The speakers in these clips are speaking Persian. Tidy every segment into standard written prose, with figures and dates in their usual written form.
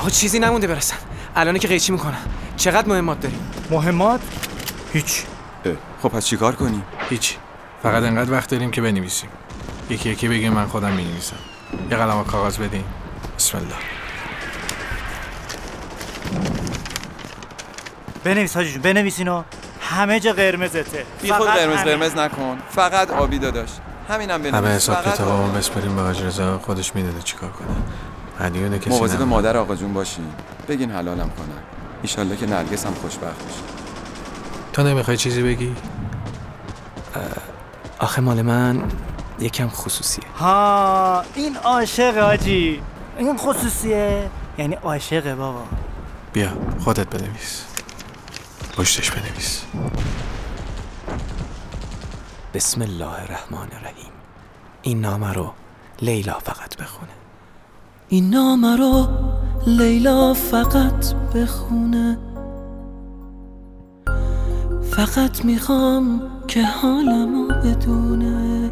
آقا چیزی نمونده برسن. الان که قیچی میکنن. چقدر مهمات داریم؟ مهمات؟ هیچ. خب پس چیکار کنیم؟ هیچ. فقط انقدر وقت داریم که بنویسیم. یکی یکی بگیم من خودم می‌نویسم. یه قلم و کاغذ بدین. بسم الله. بنویس حاجی جون، بنویس اینو. همه جا قرمزته. بی خود قرمز نکن. فقط آبی داداش. همینم بنویس. همه حساب کتابمون بسپریم به حاج رضا، خودش میدونه چیکار کنه. هدیونه کسی مواظب مادر آقا جون باشین. بگین حلالم کنن. ان شاءالله که نرگس هم خوشبخت بشه. تو نمیخوای چیزی بگی؟ آخه مال من یکم خصوصیه. ها این عاشق حاجی. این خصوصیه یعنی عاشقه بابا. بیا خودت بنویس. پشتش بنویس. بسم الله الرحمن الرحیم. این نامه رو لیلا فقط بخونه. این نامه رو لیلا فقط بخونه. فقط میخوام که حالمو بدونه.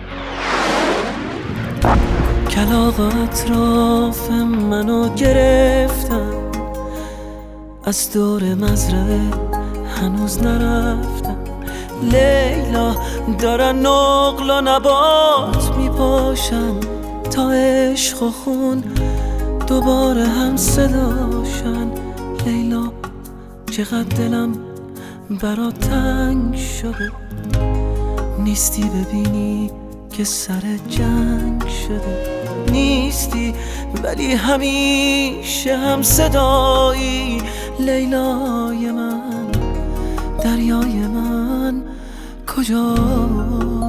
کلاغ اطراف منو گرفتن، از دور مزرعه هنوز نرفتم. لیلا دارن نقل و نبات میپاشن، تا عشق و خون دوباره هم صداشن. لیلا چقدر دلم برات تنگ شده، نیستی ببینی که سر جنگ شده. نیستی ولی همیشه هم صدایی. لیلای من، دریای من، کجایی؟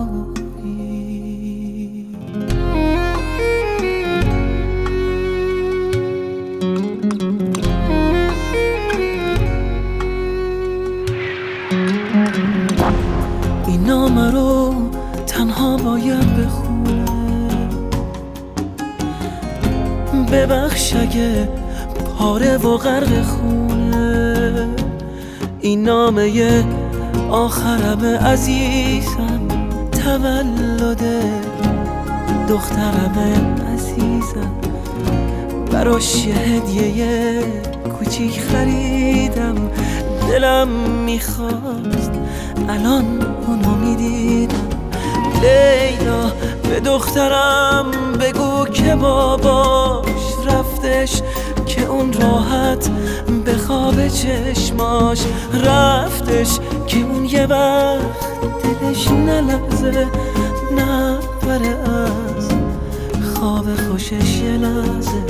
این نامه رو تنها باید بخونه. ببخش اگه پاره و غرق خونه. این نامه آخرم عزیزم، تولد دخترم عزیزم. براش یه هدیه کوچیک خریدم. دلم میخواست الان اونو میدیدم. لیلا به دخترم بگو که باباش رفتش، که اون راحت به خواب چشماش رفتش. که اون یه وقت دلش نلرزه، نپره از خواب خوشش یه لحظه.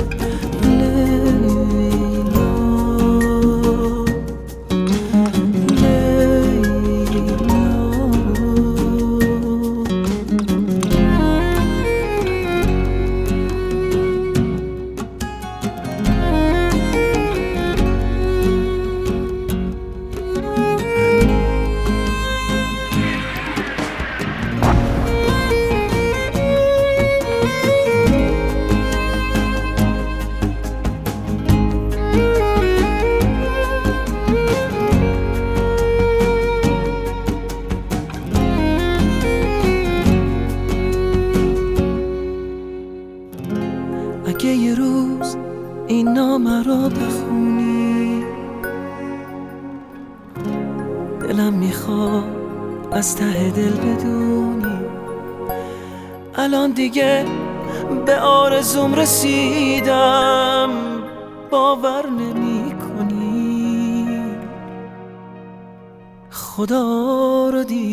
اگه یه روز این نامه رو بخونی، دلم میخواد از ته دل بدونی الان دیگه به آرزوم رسیدم. باور نمی کنی خدا رو دیدم.